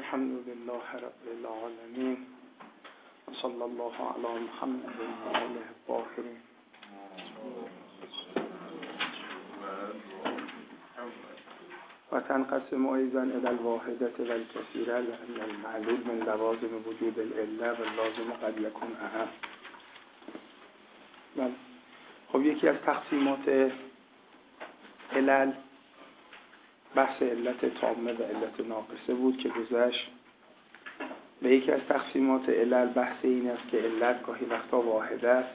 الحمد لله رب العالمين صلی الله علی محمد و آله الطاهرین. و تنقسم ایضا الی الواحدة و الکثیرة لأن المعلول من لوازم وجود العله و اللازم قد یکون اهم. خب یکی از تقسیمات علل بحث علت تامه و علت ناقصه بود که گذشت. و یکی از تقسیمات علل بحث این است که علت گاهی وقتا واحده است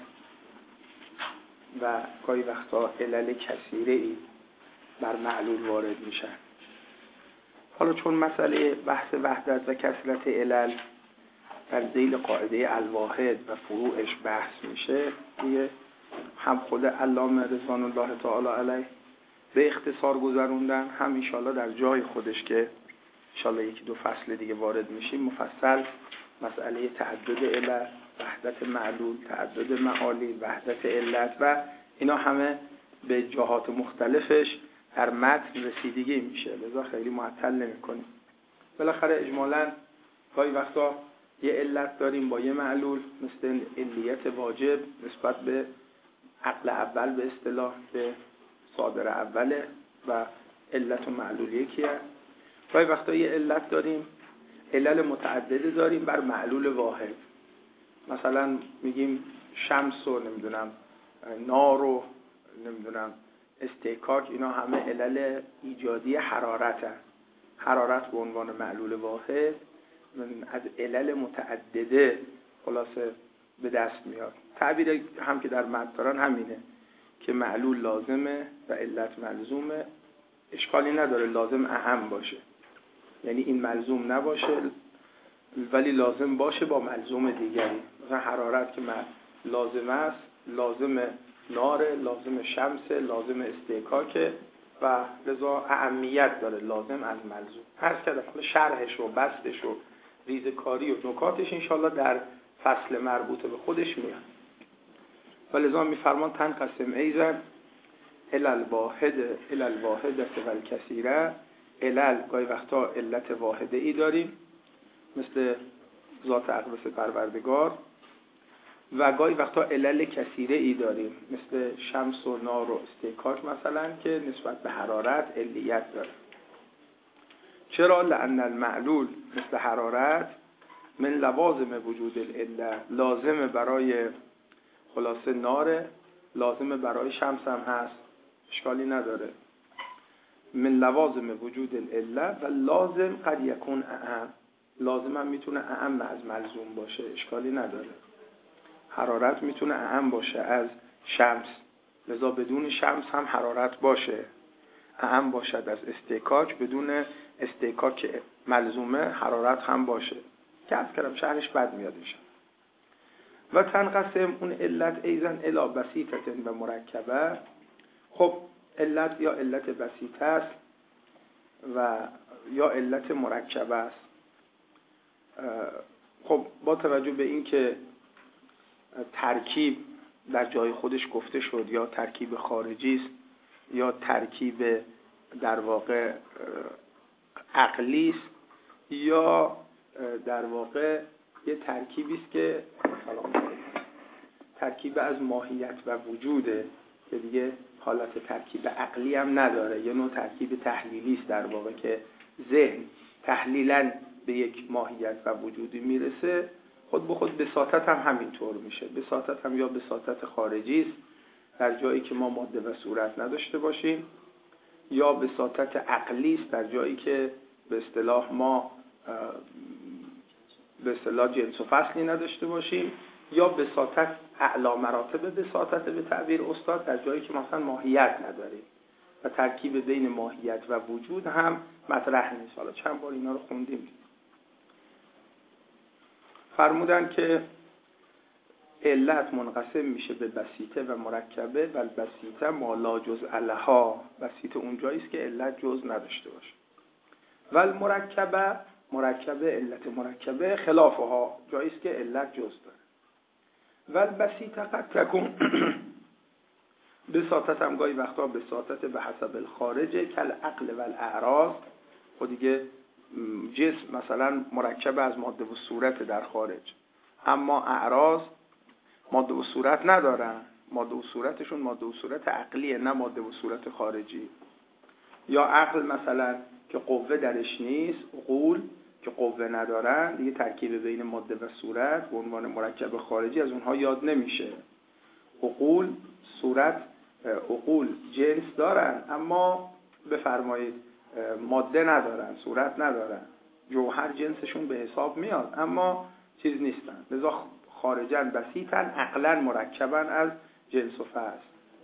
و گاهی وقتا علل کثیره ای بر معلول وارد میشن. حالا چون مسئله بحث وحدت و کثرت علل در ذیل قاعده الواحد و فروعش بحث میشه، دیگه هم خود علامه رضوان الله تعالی علیه به اختصار گذروندن، هم انشاءالله در جای خودش که انشاءالله یکی دو فصل دیگه وارد میشیم مفصل مسئله تعدد علل، وحدت معلول، تعدد معالی، وحدت علت و اینا همه به جهات مختلفش در متن رسیدگی میشه، لذا خیلی معطل نمی‌کنیم. بالاخره اجمالاً گاهی وقتا یه علت داریم با یه معلول، مثل علیت واجب نسبت به عقل اول به اصطلاح به صادر اوله و علت و معلول یکیه. گاهی وقتا یه علت داریم، علل متعدده داریم بر معلول واحد. مثلا میگیم شمس و نمیدونم نار و نمیدونم استحکاک، اینا همه علل ایجادی حرارت هست. حرارت به عنوان معلول واحد از علل متعدده خلاصه به دست میاد. تعبیر هم که در متن دارن همینه که معلول لازمه و علت ملزومه. اشکالی نداره لازم اهم باشه، یعنی این ملزوم نباشه ولی لازم باشه با ملزوم دیگری. مثلا حرارت که لازم است، لازم نار، لازم شمس، لازم استحکاک و لذا اهمیت داره لازم از ملزوم. هر کدام شرحش و بستش و ریزکاری و نکاتش انشالله در فصل مربوط به خودش میاد. و لذا میفرمان تنقسم ایضا الی الواحده و الکثیره. علل گاهی وقتا علت واحده ای داریم مثل ذات اقدس پروردگار و گاهی وقتا علل کثیره ای داریم مثل شمس و نار و استحکاک مثلا که نسبت به حرارت علیت داره. چرا؟ لأن المعلول مثل حرارت من لوازم وجود العله، لازم برای خلاصه نار، لازم برای شمس هم هست، اشکالی نداره. من لوازم وجود العله و لازم قد یکون اهم، لازم هم میتونه اهم از ملزوم باشه، اشکالی نداره. حرارت میتونه اهم باشه از شمس، لذا بدون شمس هم حرارت باشه، اهم باشد از استحکاک، بدون استحکاک ملزومه حرارت هم باشه که از کلام شهرش بد میاد میشه. و تنقسم اون علت ایزن الی بسیطه و مرکبه. خب علت یا علت بسیطه است و یا علت مرکبه است. خب با توجه به این که ترکیب در جای خودش گفته شد، یا ترکیب خارجی است یا ترکیب در واقع عقلی است یا در واقع یه ترکیبی است که ترکیب از ماهیت و وجوده که دیگه حالت ترکیب عقلی هم نداره، یه نوع ترکیب تحلیلی است در واقع که ذهن تحلیلاً به یک ماهیت و وجودی میرسه. خود به خود بساطت هم همینطور میشه. بساطت هم یا بساطت خارجی است در جایی که ما ماده و صورت نداشته باشیم، یا بساطت عقلی است در جایی که به اصطلاح ما به اصطلاح جنس و فصلی نداشته باشیم، یا بساطت اعلی مراتب بساطت به تعبیر استاد در جایی که مثلا ماهیت نداریم و ترکیب بین ماهیت و وجود هم مطرح نیست. حالا چند بار اینا رو خوندیم. فرمودن که علت منقسم میشه به بسیطه و مرکبه و البسیطه ما لا جزء لها. بسیطه اونجایی است که علت جزء نداشته باشه. و المرکبه، مرکبه علت مرکبه خلافها، جایی است که علت جزء داره. و البسیطه قد تکون بساطت هم گاهی وقتا بساطت به حسب الخارجه کل عقل و الاعراض. خود دیگه جسم مثلا مرکب از ماده و صورت در خارج، اما اعراض ماده و صورت ندارن، ماده و صورتشون ماده و صورت عقلیه نه ماده و صورت خارجی. یا عقل مثلا که قوه درش نیست، عقول که قوه ندارن، دیگه ترکیب بین ماده و صورت به عنوان مرکب خارجی از اونها یاد نمیشه. عقول صورت، عقول جنس دارن اما بفرمایید ماده ندارن، صورت ندارن، جوهر جنسشون به حساب میاد اما چیز نیستن، لذا خارجاً بسیطاً عقلاً مرکباً از جنس و فصل.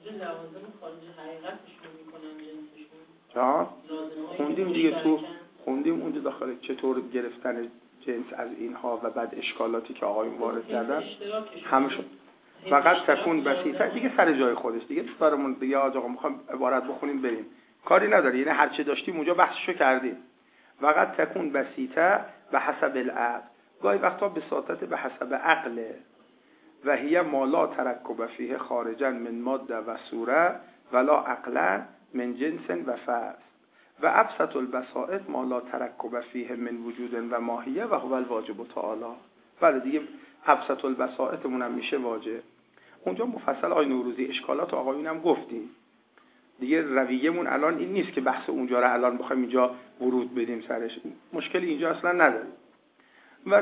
خوندیم دیگه، تو خوندیم اونجا داخل چطور گرفتن جنس از اینها و بعد اشکالاتی که آقایون وارد کردن همشون فقط تکون بسیطه دیگه سر جای خودش دیگه. دوستارمون دیگه آقا میخوام عبارت بخونیم بریم، کاری نداره، یعنی هر چه داشتیم اونجا بحثشو کردیم. فقط تکون بسیطه به حسب العقل، گاهی وقتا بساطت به حسب عقله. و هی ما لا ترکب فیه خارجا من ماده و صوره ولا عقلا من جنس و فصل و ابسط البسائط ما لا ترکب فیه من وجود و ماهیه و هو الواجب تعالی. بله دیگه ابسط البسائطمون هم میشه واجب. اونجا مفصل آقای نوروزی اشکالات آقایون هم گفتیم دیگه. رویه‌مون الان این نیست که بحث اونجا رو الان بخوایم اینجا ورود بدیم سرش، مشکلی اینجا اصلا نداره. و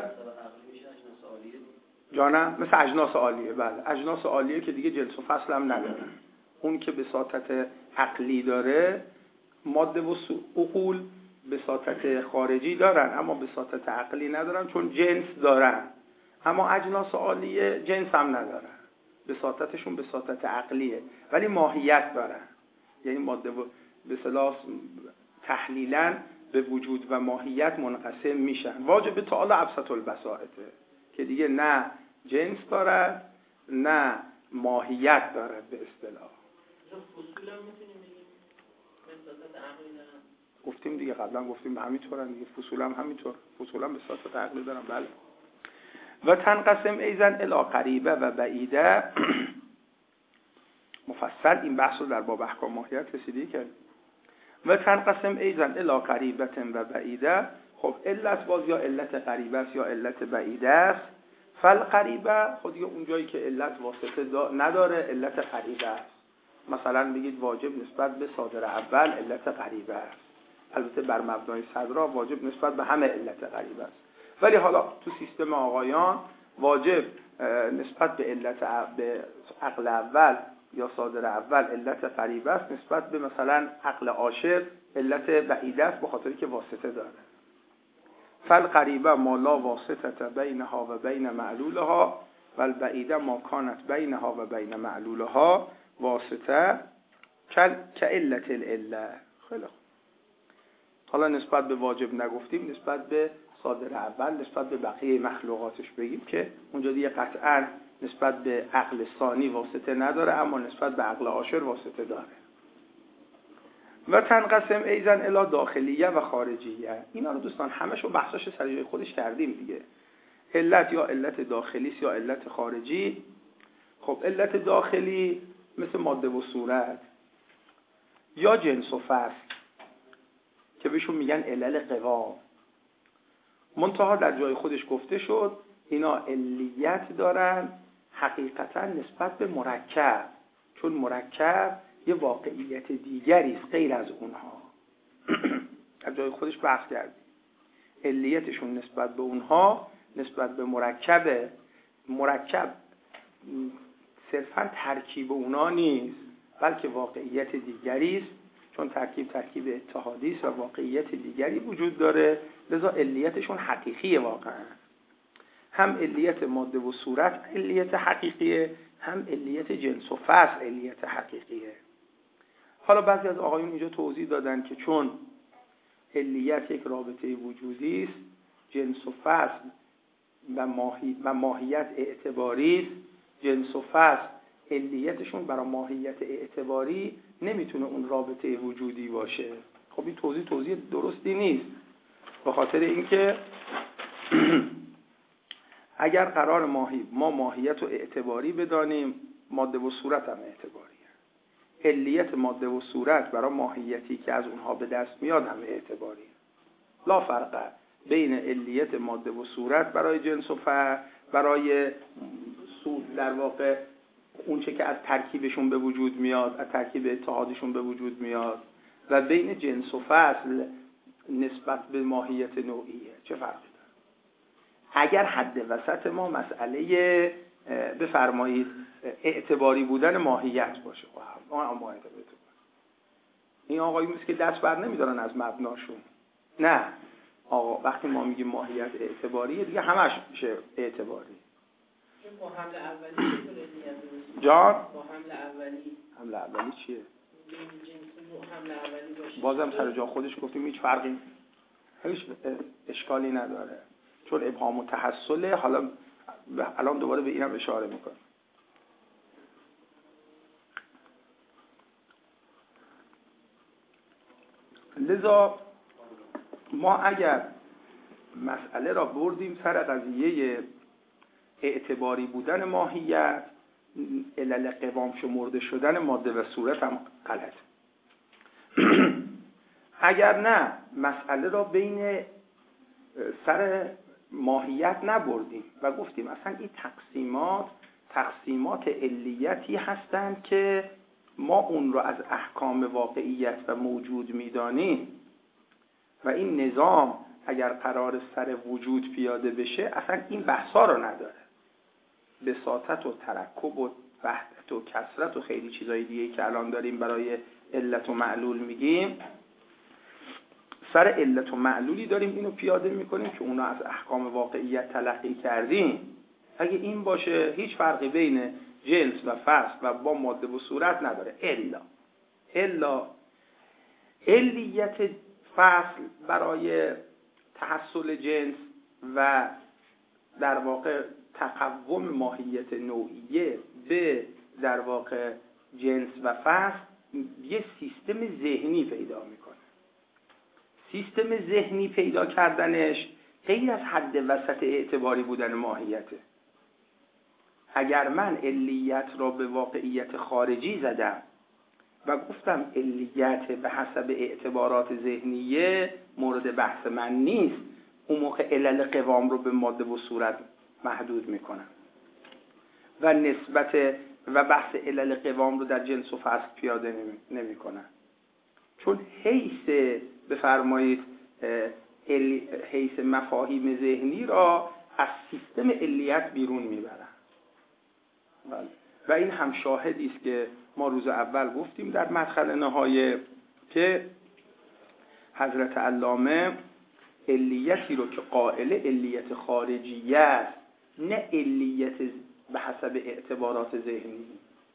جانم مثل اجناس عالیه، بله اجناس عالیه که دیگه جنس و فصل هم نداره. اون که بساطت عقلی داره، ماده و عقول بساطت خارجی دارن اما بساطت عقلی ندارن چون جنس دارن، اما اجناس عالیه جنس هم ندارن، بساطتشون بساطت عقلیه ولی ماهیت دارن. یعنی ماده و به اصطلاح تحلیلاً به وجود و ماهیت منقسم میشن. واجب تعالی ابسط البساطه که دیگه نه جنس داره نه ماهیت داره به اصطلاح. فصول هم میتونیم بگیم بساطت عقلی دارن. گفتیم دیگه قبلا گفتیم همینطورن دیگه، فصول هم همینطور، فصول هم بساطت عقلی دارن. بله. و تنقسم ایزن الی قریبه و بعیده. مفصل این بحث رو در باب احکام ماهیت رسیدگی کرد. و تنقسم ایزن الی قریبه و بعیده. خب علت باز یا علت قریبه است یا علت بعیده است. فالقریبه خود دیگه اونجایی که علت واسطه نداره علت قریبه است. مثلا بگید واجب نسبت به صادر اول علت قریبه است، البته بر مبنای صدرا واجب نسبت به همه علت قریبه است، ولی حالا تو سیستم آقایان واجب نسبت به علت به عقل اول یا صادر اول علت قریبه است، نسبت به مثلا عقل عاشر علت بعیده است به خاطری که واسطه داره. فالقریبه ما لا واسطه بینها و بین معلولها و البعیده ما کانت بینها و بین معلولها واسطه که علت العله. خیلی خوب. حالا نسبت به واجب نگفتیم، نسبت به صادر اول نسبت به بقیه مخلوقاتش بگیم که اونجا دیگه قطعا نسبت به عقل ثانی واسطه نداره اما نسبت به عقل عاشر واسطه داره. و تنقسم ایزن الی داخلیه و خارجیه. اینا رو دوستان همشو بحثاش سر جای خودش کردیم دیگه. علت یا علت داخلی است یا علت خارجی. خب علت داخلی مثل ماده و صورت یا جنس و فصل که بهشون میگن علل قوا. منتها در جای خودش گفته شد اینا علیت دارن حقیقتا نسبت به مرکب، چون مرکب یه واقعیت دیگری است غیر از اونها. در جای خودش بحث کردیم علیتشون نسبت به اونها نسبت به مرکب صرفا ترکیب اونا نیست بلکه واقعیت دیگری است، چون ترکیب اتحادی است و واقعیت دیگری وجود داره، لذا علیتشون حقیقیه واقعا. هم علیت ماده و صورت علیت حقیقیه، هم علیت جنس و فصل علیت حقیقیه. حالا بعضی از آقایون اینجا توضیح دادن که چون علیت یک رابطه وجودی است، جنس و فصل و ماهیت اعتباری است، جنس و فصل علیتشون برای ماهیت اعتباری نمیتونه اون رابطه وجودی باشه. خب این توضیح درستی نیست، به خاطر اینکه اگر قرار ما ماهیت رو اعتباری بدانیم، ماده و صورت هم اعتباریه. علیت ماده و صورت برای ماهیتی که از اونها به دست میاد هم اعتباریه. لا فرق بین علیت ماده و صورت برای جنس و برای در واقع اون چه که از ترکیبشون به وجود میاد، از ترکیب اتحادشون به وجود میاد، و بین جنس و فصل نسبت به ماهیت نوعیه. چه فرقی داره؟ اگر حد وسط ما مسئله بفرمایید اعتباری بودن ماهیت باشه، این آقایون نیست که دست بر نمیدارن از مبناشون. نه آقا، وقتی ما میگیم ماهیت اعتباریه دیگه همش میشه اعتباری. با حمل اولی چطور نیاز؟ جان با حمل اولی چیه؟ جنس حمل اولی باشه. بازم سر جا خودش گفتیم هیچ فرقی، هیچ اشکالی نداره، چون ابهام و تحصله. حالا الان دوباره به اینم اشاره میکنم. لذا ما اگر مسئله را بردیم سر قضیه اعتباری بودن ماهیت، علل قوام شمرده شدن ماده و صورت هم غلط. اگر نه مسئله را بین سر ماهیت نبردیم و گفتیم اصلا این تقسیمات علیتی هستند که ما اون را از احکام واقعیت و موجود میدانیم و این نظام اگر قرار سر وجود پیاده بشه اصلا این بحثا رو نداره. بساطت و ترکب و وحدت و کثرت و خیلی چیزای دیگه که الان داریم برای علت و معلول میگیم، سر علت و معلولی داریم اینو پیاده میکنیم که اونا از احکام واقعیت تلقی کردیم. اگه این باشه هیچ فرقی بین جنس و فصل و با ماده و صورت نداره. الا علیت فصل برای تحصل جنس و در واقع تقوم ماهیت نوعیه به در واقع جنس و فصل یه سیستم ذهنی پیدا میکنه. سیستم ذهنی پیدا کردنش غیر از حد وسط اعتباری بودن ماهیته. اگر من علیت را به واقعیت خارجی زدم و گفتم علیت به حسب اعتبارات ذهنیه مورد بحث من نیست، اون موقع علل قوام رو به ماده و صورت محدود میکنم و بحث علل قوام رو در جنس و فصل پیاده نمیکنم، چون بفرمایید حیث مفاهیم ذهنی را از سیستم علیت بیرون میبرن. و این هم شاهدی است که ما روز اول گفتیم در مدخل نهایه که حضرت علامه علیتی رو که قائل علیت خارجیه است، نه علیت به حسب اعتبارات ذهنی.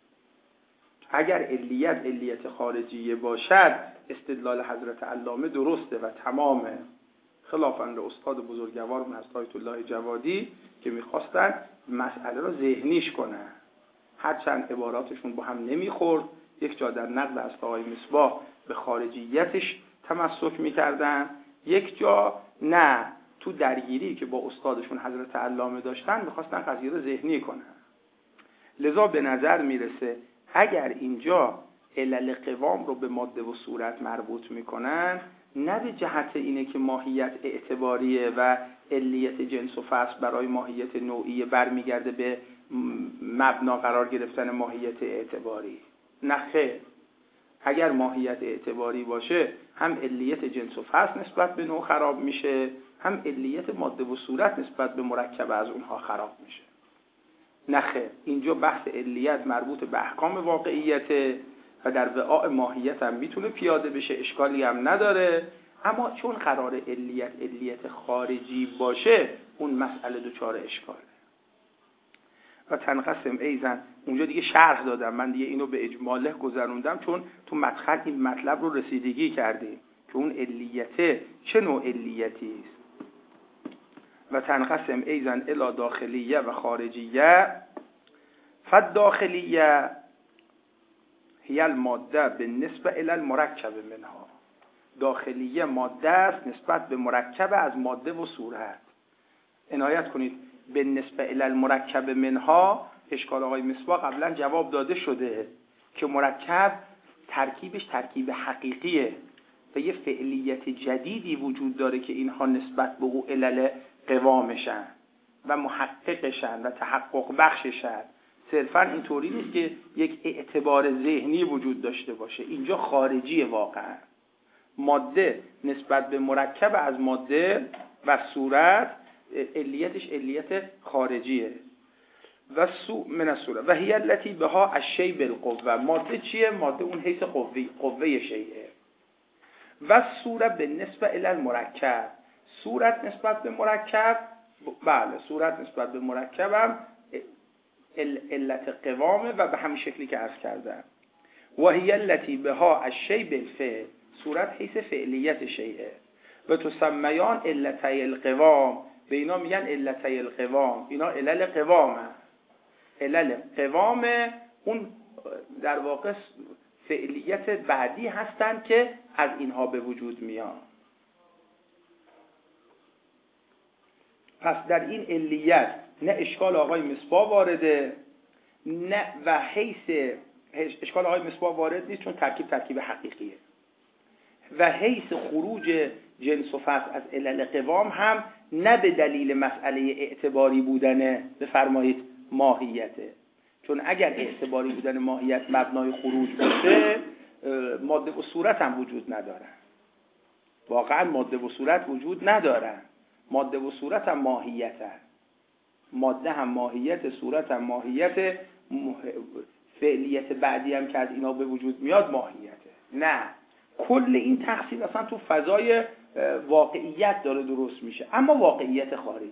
اگر علیت خارجیه باشد استدلال حضرت علامه درسته و تمامه، خلافاً به استاد بزرگوار من آیت الله جوادی که میخواستن مسئله رو ذهنیش کنن، هرچند عباراتشون با هم نمیخورد. یک جا در نقد از آقای مصباح به خارجیتش تمسک میکردن، یک جا نه، تو درگیری که با استادشون حضرت علامه داشتن میخواستن قضیه رو ذهنی کنن. لذا به نظر میرسه اگر اینجا علل قوام رو به ماده و صورت مربوط میکنن، نه به جهت اینه که ماهیت اعتباریه و علیت جنس و فصل برای ماهیت نوعیه برمیگرده به مبنا قرار گرفتن ماهیت اعتباری. نه خیر، اگر ماهیت اعتباری باشه هم علیت جنس و فصل نسبت به نوع خراب میشه، هم علیت ماده و صورت نسبت به مرکب از اونها خراب میشه. نه خیر، اینجا بحث علیت مربوط به احکام واقعیت و در وعاء ماهیت هم میتونه پیاده بشه، اشکالی هم نداره. اما چون قرار علیت خارجی باشه اون مسئله دچار اشکاله. و تنقسم ایزن اونجا دیگه شرح دادم، من دیگه اینو به اجماله گذروندم چون تو مدخل این مطلب رو رسیدگی کردیم که اون علیته چه نوع علیتی است. و تنقسم ایزن الی داخلیه و خارجیه. فالداخلیه هی الماده به نسبت الی المرکب منها. داخلیه ماده است نسبت به مرکب از ماده و صورت. عنایت کنید، به نسبت الی المرکب منها اشکال آقای مصباح قبلا جواب داده شده که مرکب ترکیبش ترکیب حقیقیه، و یه فعلیت جدیدی وجود داره که اینها نسبت به او علل قوامشن و محققشن و تحقق بخششن. صرفا اینطوری نیست که یک اعتبار ذهنی وجود داشته باشه. اینجا خارجی واقعا. ماده نسبت به مرکب از ماده و صورت علیتش علیت خارجیه. و من الصوره و هی التی بها الشیء بالقوه. ماده چیه؟ ماده اون حیث قوه شیء. و صوره به نسبت الی المرکب. صورت نسبت به مرکب، بله صورت نسبت به مرکب هم علت قوامه و به همین شکلی که عرض کردم. و هی التی بها الشیء بالفعل. صورت حیث فعلیت شیء. و تسمیان علتای القوام. به اینا میگن علتای القوام. اینا علل قوامه. علل قوام اون در واقع فعلیت بعدی هستن که از اینها به وجود میان. پس در این علیت نه اشکال آقای مصباح وارده، نه و حیث اشکال آقای مصباح وارد نیست چون ترکیب حقیقیه. و حیث خروج جنس و فصل از علل قوام هم نه به دلیل مسئله اعتباری بودن بفرمایید ماهیته. چون اگر اعتباری بودن ماهیت مبنای خروج باشه، ماده و صورت هم وجود ندارن. واقعا ماده و صورت وجود ندارن. ماده و صورت هم ماهیتن. ماده هم ماهیت، صورت هم ماهیت، فعلیت بعدی هم که از اینا به وجود میاد ماهیته. نه، کل این تقسیم اصلا تو فضای واقعیت داره درست میشه. اما واقعیت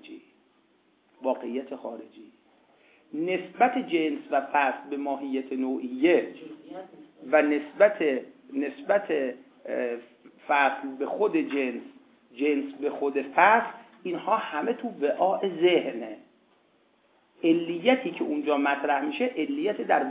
خارجی نسبت جنس و فصل به ماهیت نوعیه و نسبت فصل به خود جنس به خود فصل، اینها همه تو وعاء ذهنه. علیتی که اونجا مطرح میشه علیت در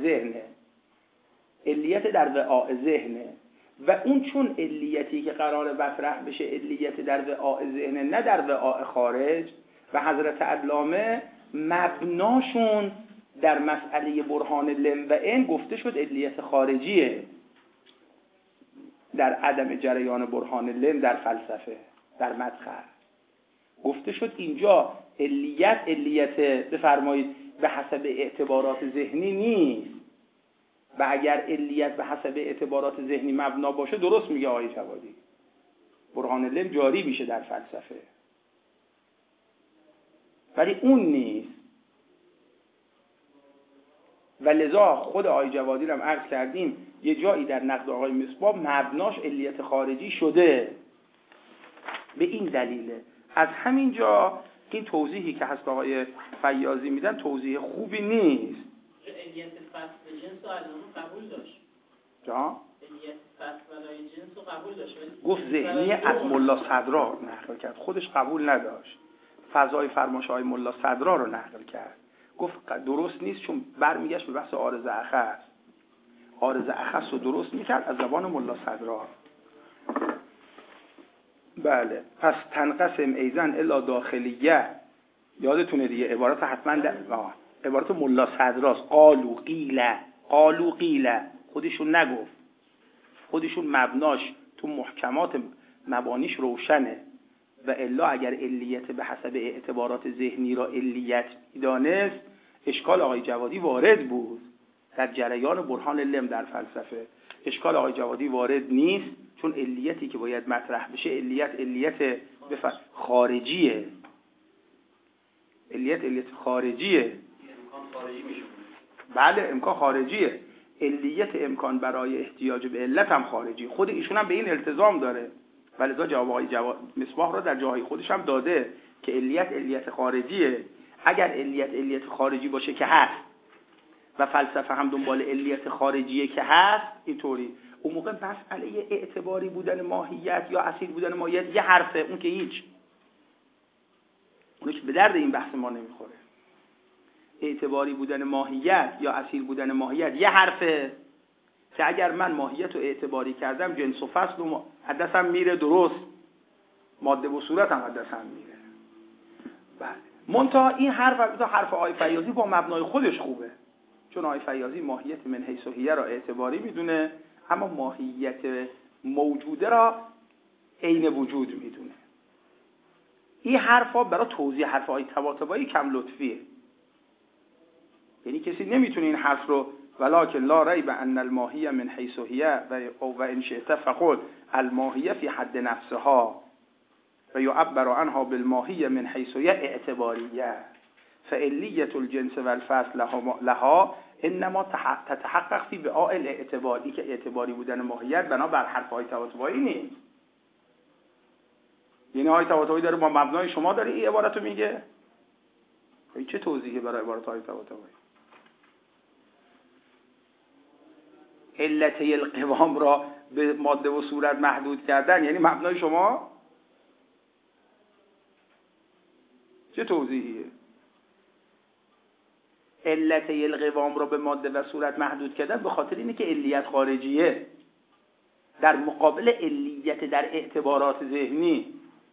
وعاء ذهنه. و اون چون علیتی که قرار مطرح بشه علیت در وعاء ذهنه نه در وعاء خارج، و حضرت علامه مبناشون در مسئله برهان لم و ان گفته شد علیت خارجیه. در عدم جریان برهان لم در فلسفه، در مدخل گفته شد اینجا علیت بفرمایید به حسب اعتبارات ذهنی نیست. و اگر علیت به حسب اعتبارات ذهنی مبنا باشه، درست میگه آقای جوادی، برهان لم جاری میشه در فلسفه، ولی اون نیست. و لذا خود آقای جوادی رو هم عرض کردیم یه جایی در نقد آقای مصباح مبناش علیت خارجی شده. به این دلیله. از همین جا این توضیحی که هست آقای فیاضی میدن توضیح خوبی نیست. علیت فصل جنس و علامه قبول داشت. جا؟ علیت فصل ولای جنس رو قبول داشت. گفت ذهنی از ملا صدرا نقل کرد، خودش قبول نداشت. فضای فرمایش های ملا صدرا رو نقل کرد، گفت درست نیست چون برمیگشت به بحث عارض اخص. عارض اخص رو درست میکرد از زبان ملا صدرا. بله، پس تنقسم ایزن الا داخلیه. یادتونه دیگه عبارت حتما عبارت ملا صدراست. قالو قیل خودشون نگفت، خودشون مبناش تو محکمات مبانیش روشنه. و الا اگر علیت به حسب اعتبارات ذهنی را علیت می‌دانست، اشکال آقای جوادی وارد بود در جریان برهان لم در فلسفه. اشکال آقای جوادی وارد نیست چون علیتی که باید مطرح بشه علیت خارجیه. علیت خارجیه. امکان خارجی میشه. بله، امکان خارجیه. علیت امکان برای احتیاج به علت هم خارجی. خود ایشون هم به این التزام داره. ولذا جواب آقای مصباح را در جاهای خودش هم داده که علیت خارجیه. اگر علیت خارجی باشه که هست و فلسفه هم دنبال علیت خارجیه که هست، اینطوری اون موقع مسئله اعتباری بودن ماهیت یا اصیل بودن ماهیت یه حرفه، اون که هیچ، اونش به درد این بحث ما نمیخوره. اعتباری بودن ماهیت یا اصیل بودن ماهیت یه حرفه که اگر من ماهیت رو اعتباری کردم جنس و فصل و حدثم میره درست، ماده و صورت هم حدثم میره. بله، منتها این حرف آقای فیاضی با مبنای خودش خوبه، چون آقای فیاضی ماهیت من حیث و هیه را اعتباری میدونه، اما ماهیت موجوده را عین وجود میدونه. این حرفا برای توضیح حرفای طباطبایی کم لطفیه. یعنی کسی نمیتونه این حرف رو ولکن لا ریب ان الماهیه من حیث هی و ان شئت فقل الماهیه فی حد نفسها و یعبر عنها بالماهیه من حیث هی اعتباریه فعلیه الجنس والفصل لها انما تتحقق فی بآء الاعتباری که اعتباری بودن ماهیت بنابر حرفهای طباطبایی نیست. یعنی های طباطبایی داره با مبنای شما داره این عبارت رو میگه؟ این چه توضیحی برای عبارت های طباطبایی؟ علته القوام را به ماده و صورت محدود کردن یعنی مبنای شما؟ چه توضیحیه؟ علته القوام را به ماده و صورت محدود کردن به خاطر اینه که علیت خارجیه در مقابل علیت در اعتبارات ذهنی.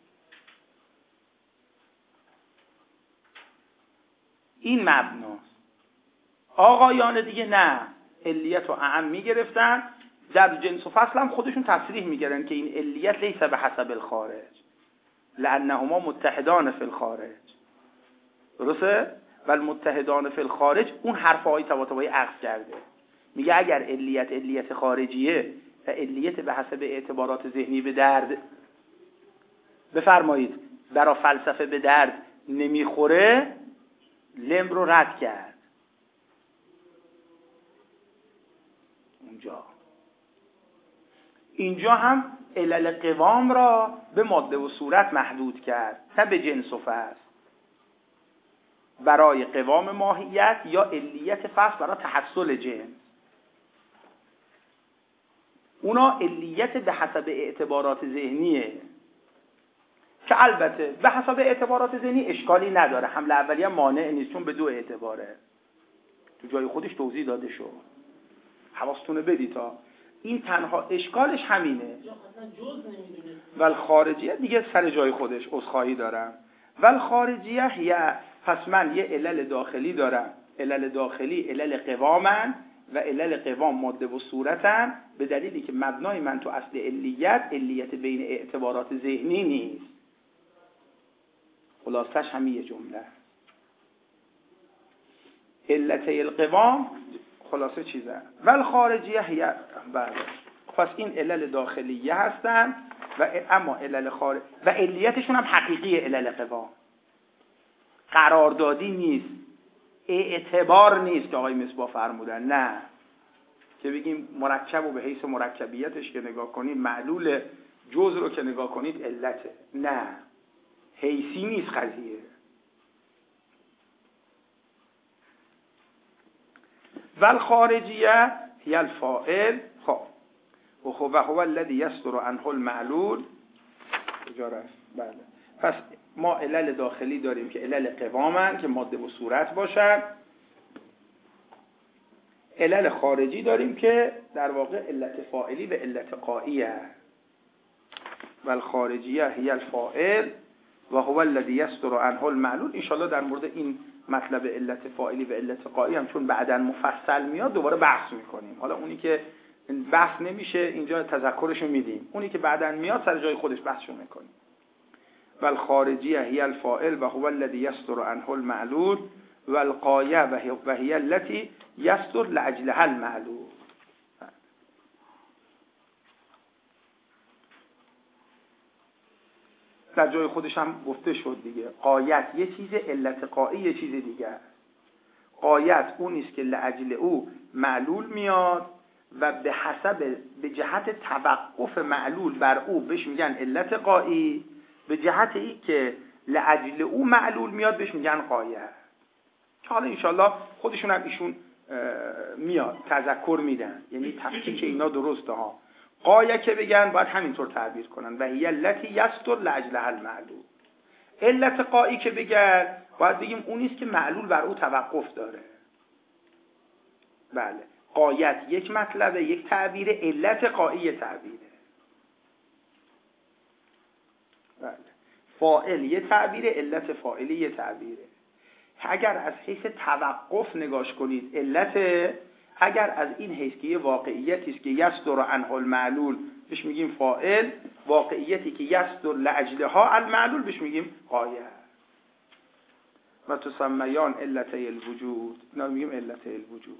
این مبناست. آقایان دیگه نه، علیت رو اعم میگرفتن، در جنس و فصل هم خودشون تصریح میگردن که این علیت لیس به حسب الخارج لانهما متحدان فی الخارج. درسته؟ ولی متحدان فی الخارج اون حرفهای طباطبایی عکس کرده. میگه اگر علیت خارجیه و علیت به حسب اعتبارات ذهنی به درد بفرمایید برای فلسفه به درد نمیخوره، لم رو رد کرد. اینجا هم علل قوام را به ماده و صورت محدود کرد نه به جنس و فصل. برای قوام ماهیت یا علیت فصل برای تحصل جنس، اونا علیت به حسب اعتبارات ذهنیه که البته به حسب اعتبارات ذهنی اشکالی نداره، حمل اولیه مانع نیست چون به دو اعتباره، تو جای خودش توضیح داده شد. حواستونه بدی تا این تنها اشکالش همینه. ول خارجیه دیگه سر جای خودش عذرخواهی دارم. ول خارجیه یا پس من یه علل داخلی دارم. علل داخلی علل قوامن و علل قوام ماده و صورتن به دلیلی که مبنای من تو اصل علیت بین اعتبارات ذهنی نیست. خلاصش همین یه جمله. علت القوام خلاصه چیزه ول خارجیه یا بله. پس این علل داخلیه هستن و اما علل خارج و علیتشون هم حقیقی علل قوام، قراردادی نیست، اعتبار نیست که آقای مصباح فرمودن. نه که بگیم مرکب و به حیث مرکبیتش که نگاه کنید، معلول جزء رو که نگاه کنید علته. نه حیثی نیست قضیه. ول خارجیه هی الفاعل و هو الذی یصدر عنه المعلول. کجا رفت؟ بله. پس ما علل داخلی داریم که علل قوامن که ماده و صورت باشن، علل خارجی داریم که در واقع علت فاعلی و علت قائیه. ول خارجیه هی الفاعل و هو الذی یصدر عنه المعلول. ان شاءالله در مورد این مطلب علت فاعلی و علت قائی هم چون بعداً مفصل میاد دوباره بحث میکنیم. حالا اونی که بحث نمیشه اینجا تذکرشو میدیم، اونی که بعداً میاد سر جای خودش بحثشو میکنیم. ول خارجیه هی الفاعل و هو الذی یصدر عنه المعلول و القایه و هی التي یصدر لاجلها المعلول. در جای خودش هم گفته شد دیگه، قایت یه چیز، علت قایی یه چیز دیگه. قایت اون نیست که لاجل او معلول میاد و به جهت توقف معلول بر او بهش میگن علت قایی، به جهت ای که لاجل او معلول میاد بهش میگن قایه. که حالا انشالله خودشون هم ایشون میاد تذکر میدن، یعنی تفکیک اینا درسته ها. قایه که بگن باید همینطور تعبیر کنن و هی التی یستر لاجلها المعلول. علت قایی که بگن باید بگیم اون نیست که معلول بر او توقف داره. بله، قایت یک مطلبه، یک تعبیر، علت قایی تعبیره. بله، فاعل یه تعبیره، علت فاعلی یه تعبیره. اگر از حیث توقف نگاش کنید علت، اگر از این حیث که یه واقعیتی است که یصدر عنه المعلول بهش میگیم فاعل، واقعیتی که یصدر لاجلها المعلول بهش میگیم غایه. و تسمیان علتي الوجود، اینا میگیم علتي الوجود.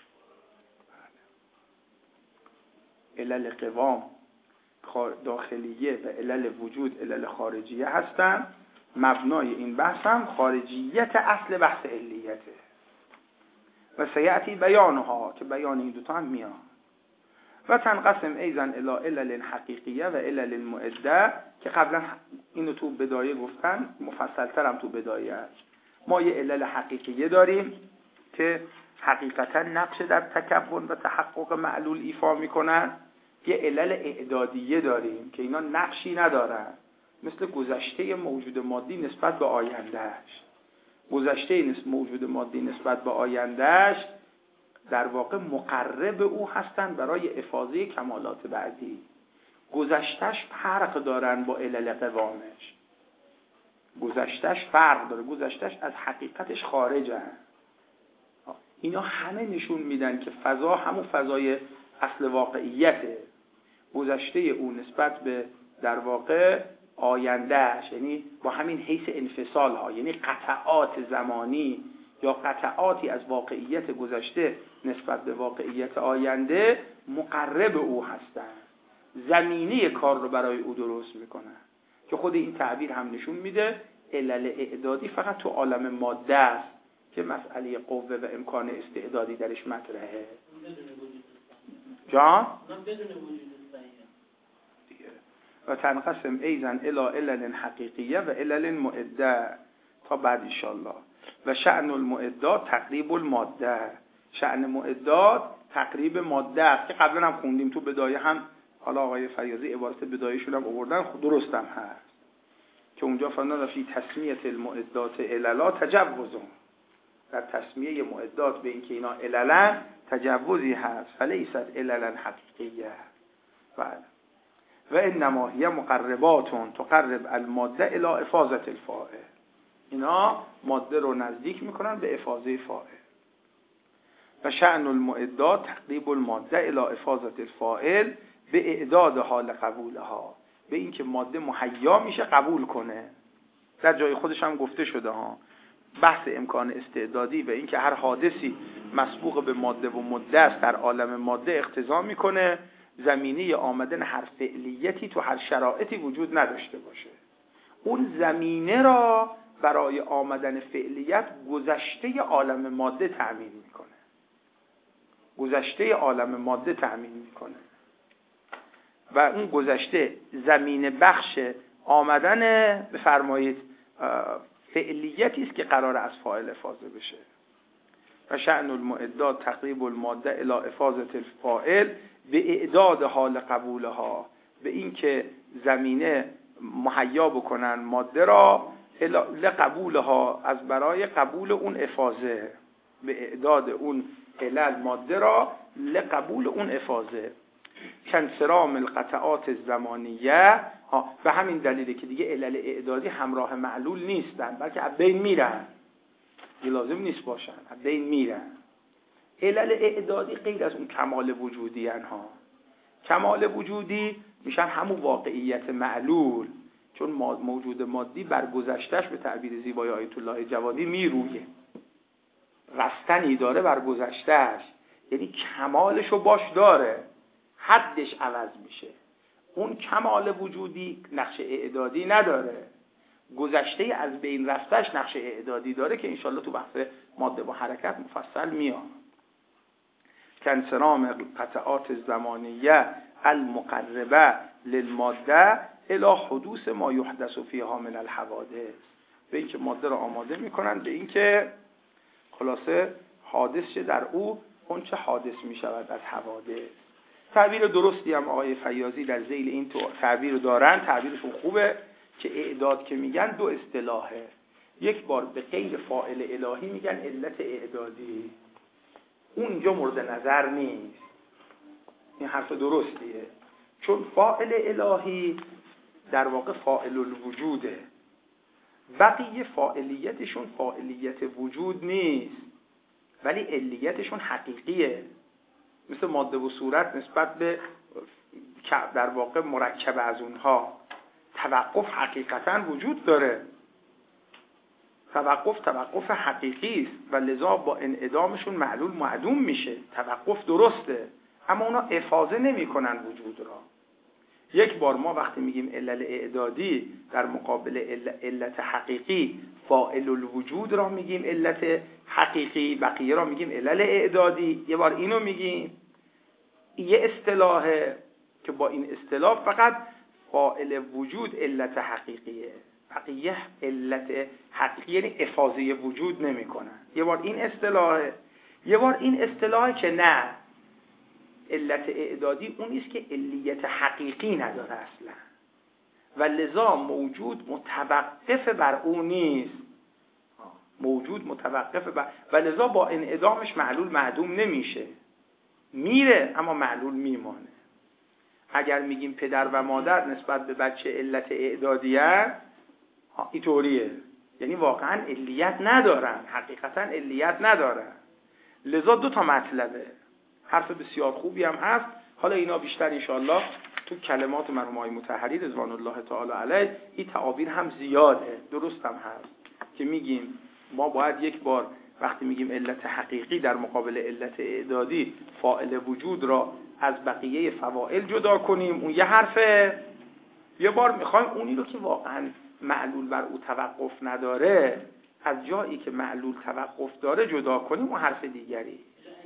علل قوام داخلیه و علل وجود علل خارجیه هستن. مبنای این بحث هم خارجیت اصل بحث علیته و سیأتی بیانها، که بیان این دوتا هم میاد. و تنقسم ایضا الی علل حقیقیه و علل معده، که قبلا اینو تو بدایه گفتن، مفصل‌تر هم تو بدایه است. ما یه علل حقیقیه داریم که حقیقتا نقش در تکون و تحقق معلول ایفا میکنن. یه علل اعدادیه داریم که اینا نقشی ندارن، مثل گذشته موجود مادی نسبت به آیندهش. گذشته موجود مادی نسبت به آیندهش در واقع مقرب او هستند برای افاضه کمالات بعدی. گذشتهش فرق دارن با علل قوامش. گذشتهش فرق داره، گذشتهش از حقیقتش خارجه. اینا همه نشون میدن که فضا همون فضای اصل واقعیته. گذشته او نسبت به در واقع آیندهش، یعنی با همین حیث انفصال ها، یعنی قطعات زمانی یا قطعاتی از واقعیت گذشته نسبت به واقعیت آینده مقرب او هستند، زمینه کار رو برای او درست میکنن. که خود این تعبیر هم نشون میده علل اعدادی فقط تو عالم ماده است که مسئله قوه و امکان استعدادی درش مطرحه. جان؟ و تنقسم ایضا الی علل حقیقیه و علل معده تا بعد ان شاء الله. و شأن المعدات تقریب الماده، شأن معدات تقریب ماده است که قبلا هم خوندیم تو بدایه هم. حالا آقای فیاضی عبارت بدایه‌شون هم آوردن، درست هم هست که اونجا فرمودن فی تسمیه المعدات عللا تجوزون، در تسمیه معدات به اینکه اینا عللا تجوزی هست، فلیست عللا حقیقیه. و انما هی مقرباتون تقرب الماده الی افاضه الفاعل، اینا ماده رو نزدیک میکنن به افاضه فاعل. و شأن المعدات تقریب الماده الی افاضه الفاعل به اعداد حال قبولها، به اینکه ماده مهیا میشه قبول کنه. در جای خودش هم گفته شده ها، بحث امکان استعدادی و اینکه هر حادثی مسبوق به ماده و مده است در عالم ماده اقتضا میکنه زمینه آمدن هر فعلیتی تو هر شرایطی وجود نداشته باشه. اون زمینه را برای آمدن فعلیت گذشته عالم ماده تأمین میکنه. گذشته عالم ماده تأمین میکنه و اون گذشته زمینه بخش آمدن بفرمایید فعلیتی است که قرار از فاعل افاضه بشه. و شأن المعدات تقریب الماده الی افاضه الفاعل به اعداد حال قبولها، به این که زمینه مهیا بکنن ماده را لقبولها، از برای قبول اون افاضه، به اعداد اون علل ماده را لقبول اون افاضه. کنسرام القطعات الزمانیه، به همین دلیله که دیگه علل اعدادی همراه معلول نیستن، بلکه از بین میرن، دیگه لازم نیست باشن، از بین میرن. علل اعدادی غیر از اون کمال وجودی ها. کمال وجودی میشن همون واقعیت معلول، چون موجود مادی بر گذشتهش به تعبیر زیبای آیت الله جوادی میرویه، رستنی داره بر گذشتهش، یعنی کمالشو باش داره، حدش عوض میشه. اون کمال وجودی نقش اعدادی نداره، گذشته از بین رفتش نقش اعدادی داره که انشالله تو بحث ماده با حرکت مفصل میاد. کنسرام قطعات زمانیه المقربه للماده الی حدوث ما یحدث فیها من الحوادث، به اینکه ماده را آماده میکنن به اینکه خلاصه حادث شه در او اون چه حادث میشود از حوادث. تعبیر درستی هم آقای فیاضی در ذیل این تعبیر دارن، تعبیرشون خوبه که اعداد که میگن دو اصطلاحه. یک بار به غیر فاعل الهی میگن علت اعدادی، اونجا مورد نظر نیست. این حرف درستیه، چون فاعل الهی در واقع فاعل الوجوده، بقیه فاعلیتشون فاعلیت وجود نیست ولی علیتشون حقیقیه. مثل ماده و صورت نسبت به که در واقع مرکب از اونها توقف حقیقتا وجود داره. توقف حقیقی است و لذا با انعدامشون معلول معدوم میشه. توقف درسته اما اونا افاضه نمیکنن وجود را. یک بار ما وقتی میگیم علل اعدادی در مقابل علت حقیقی فاعل الوجود را میگیم علت حقیقی، بقیه را میگیم علل اعدادی. یه بار اینو میگیم. یه اصطلاحه که با این اصطلاح فقط فاعل وجود علت حقیقیه، بقیه علت حقیقی یعنی افاضه وجود نمیکنن. یه بار این اصطلاحه. یه بار این اصطلاحه که نه، علت اعدادی اون نیست که علیت حقیقی نداره اصلا و لذا موجود متوقف بر اون نیست. موجود متوقف بر و لذا با انعدامش معلول معدوم نمیشه، میره اما معلول میمانه. اگر میگیم پدر و مادر نسبت به بچه علت اعدادیه، اینطوریه، یعنی واقعا علیت ندارن، حقیقتا علیت ندارن. لذا دو تا مطلبه. حرف بسیار خوبی هم هست. حالا اینا بیشتر انشاءالله تو کلمات مرحوم آقای مطهری رضوان الله تعالی علیه این تعابیر هم زیاده، درست هم هست که میگیم ما باید یک بار وقتی میگیم علت حقیقی در مقابل علت اعدادی فاعل وجود را از بقیه فواعل جدا کنیم، اون یه حرفه. یه بار میخوایم اونی رو که واقعا معلول بر او توقف نداره از جایی که معلول توقف داره جدا کنیم، اون حرف دیگری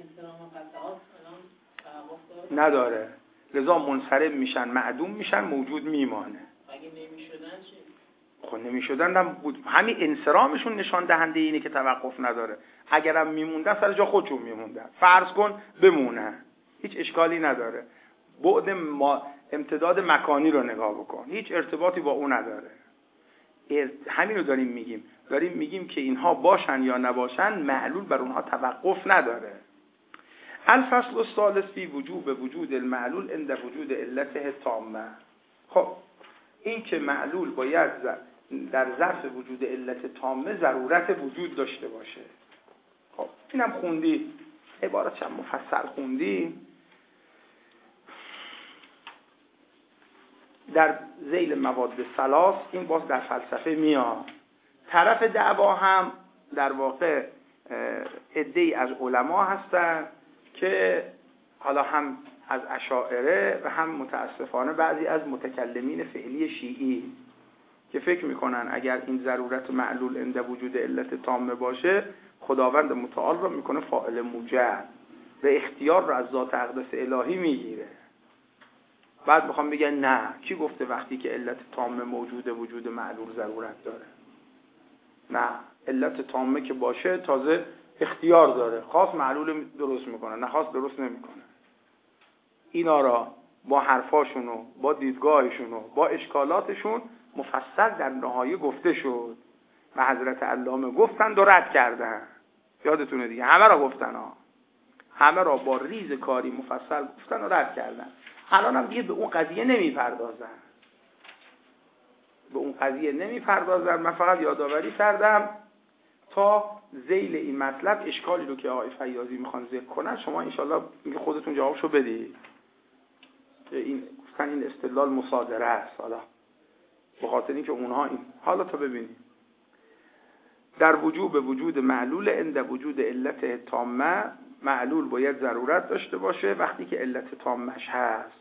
نداره. لذا منصرف میشن، معدوم میشن، موجود میمانه. اگه نمیشدن چی؟ خب نمیشدن هم بود. همین انصرامشون نشان دهنده اینه که توقف نداره. اگرم میموندن سر جا خودشون میموندن. فرض کن بمونه، هیچ اشکالی نداره. بعد امتداد مکانی رو نگاه بکن، هیچ ارتباطی با اون نداره. همین رو داریم میگیم که اینها باشن یا نباشن معلول بر اونها توقف نداره. الفصل الثالث فی وجود المعلول عند وجود علته تامه. خب این که معلول باید در ظرف وجود علت تامه ضرورت وجود داشته باشه. خب اینم خوندی، عبارت چند مفصل خوندی. در ذیل مواد ثلاث این باز در فلسفه میاد. طرف دعوا هم در واقع عده‌ای از علما هستن که حالا هم از اشاعره و هم متاسفانه بعضی از متکلمین فعلی شیعی که فکر میکنن اگر این ضرورت معلول عند وجود علت تامه باشه خداوند متعال را میکنه فاعل موجب و اختیار را از ذات اقدس الهی میگیره. بعد میخوام بگن نه، کی گفته وقتی که علت تامه موجوده وجود معلول ضرورت داره؟ نه، علت تامه که باشه تازه اختیار داره، خاص معلول درست میکنه، نه خاص درست نمیکنه. اینا را با حرفاشون و با دیدگاهشون و با اشکالاتشون مفصل در نهایه گفته شد و حضرت علامه گفتن و رد کردن. یادتونه دیگه، همه را گفتن ها، همه را با ریز کاری مفصل گفتن و رد کردن. الان هم دیگه به اون قضیه نمیپردازن. من فقط یادآوری کردم تا ذیل این مطلب اشکالی رو که آقای فیاضی میخوان ذکر کنن شما انشالله خودتون جوابشو بدید. این گفتن این استدلال مصادره است، حالا به خاطر اینکه اونها این حالا تا ببینید در وجود معلول عند وجود علت تامه، معلول باید ضرورت داشته باشه وقتی که علت تامش هست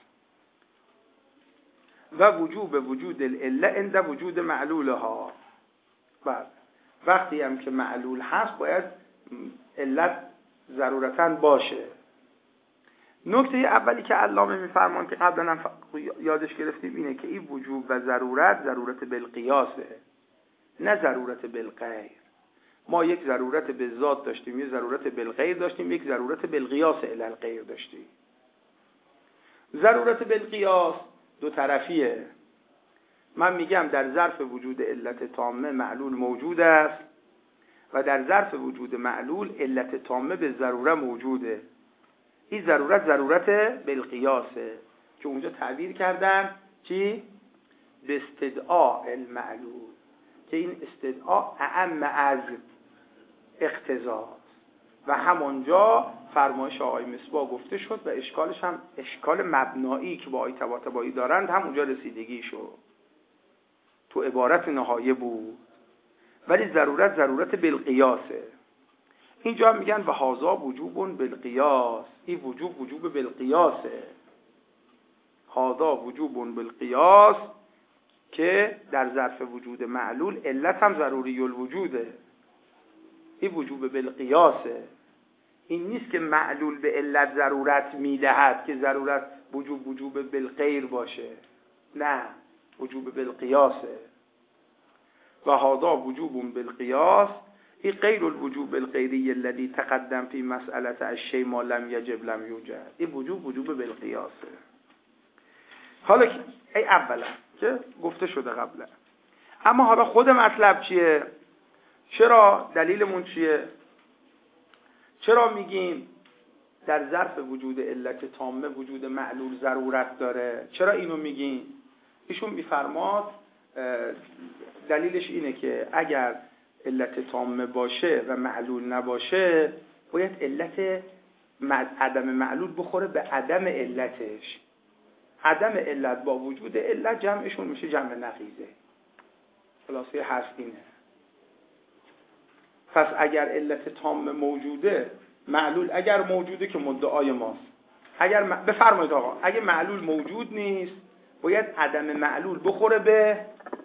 و وجود العله عند وجود معلولها. بعد وقتی هم که معلول هست باید علت ضرورتاً باشه. نکته اولی که علامه میفرمان که قبلا هم یادش گرفتیم اینه که این وجوب و ضرورت بالقیاسه، نه ضرورت بالغیر. ما یک ضرورت به ذات داشتیم، یک ضرورت بالغیر داشتیم، یک ضرورت بالقیاس الی الغیر داشتیم. ضرورت بالقیاس دو طرفیه. من میگم در ظرف وجود علت تامه معلول موجود است و در ظرف وجود معلول علت تامه به ضروره موجوده. این ضرورت بالقیاسه که اونجا تعبیر کردن چی؟ به استدعاء المعلول، که این استدعاء اعم از اقتضاست و همونجا فرمایش آقای مصباح گفته شد و اشکالش هم اشکال مبنایی که با آقای طباطبایی دارند هم اونجا رسیدگی شد، تو عبارت نهایه بود، ولی ضرورت بالقیاسه. اینجا هم میگن و هذا وجوب بالقیاس، این وجوب بالقیاسه. هذا وجوب بالقیاس که در ظرف وجود معلول علت هم ضروری الوجوده، این وجوب بالقیاسه. این نیست که معلول به علت ضرورت میدهد که ضرورت وجوب بالغیر باشه، نه، وجوب بالقیاسه. و هذا وجوب بالقیاس این غیر الوجوب بالغیری الذي تقدم فی مسئله الشیء ما لم یجب لم یوجد، این وجوب بالقیاسه. حالا که ای اولا که گفته شده قبلا، اما حالا خود مطلب چیه؟ چرا دلیلمون چیه؟ چرا میگیم در ظرف وجود علت تامه وجود معلول ضرورت داره؟ چرا اینو میگیم؟ ایشون میفرماد دلیلش اینه که اگر علت تامه باشه و معلول نباشه باید علت عدم معلول بخوره به عدم علتش. عدم علت با وجود علت جمعشون میشه جمع نقیضه. خلاصه هست اینه. پس اگر علت تامه موجوده، معلول اگر موجوده که مدعای ماست، اگر بفرمایید آقا اگه معلول موجود نیست باید عدم معلول بخوره به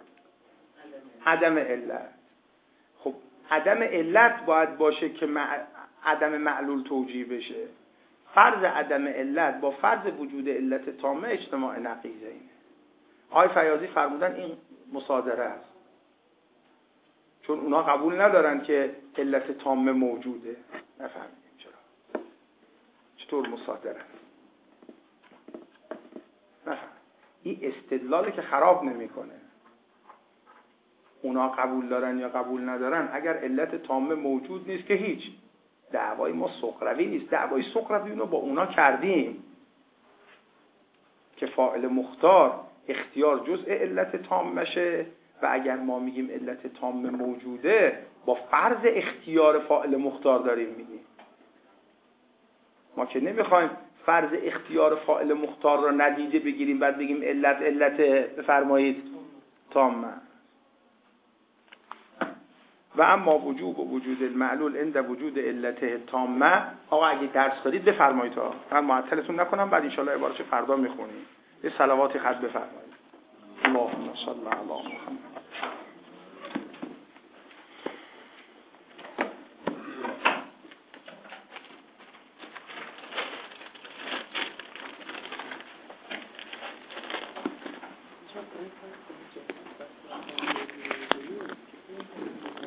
عدم علت. خب عدم علت باید باشه که عدم معلول توجیه بشه. فرض عدم علت با فرض وجود علت تامه اجتماع نقیضه اینه. آقای فیاضی فرمودن این مصادره است، چون اونا قبول ندارن که علت تامه موجوده. نفهمیدیم چطور مصادره است. نفهم. این استدلاله که خراب نمیکنه. اونا قبول دارن یا قبول ندارن، اگر علت تامه موجود نیست که هیچ. دعوای ما سقروی نیست. دعوای سقروی رو با اونا کردیم که فاعل مختار اختیار جزء علت تامه شه و اگر ما میگیم علت تامه موجوده با فرض اختیار فاعل مختار داریم میگیم. ما که نمیخوایم فرض اختیار فاعل مختار رو ندیده بگیریم بعد بگیم علت بفرمایید تامه. و اما وجود المعلول عند وجود علت تامه. آقا اگه درس دارید بفرمایید ها، من معطلتون نکنم، بعد ان شاء الله عبارتش فردا میخونیم. یه صلواتی خط بفرمایید. اللهم صل علی محمد.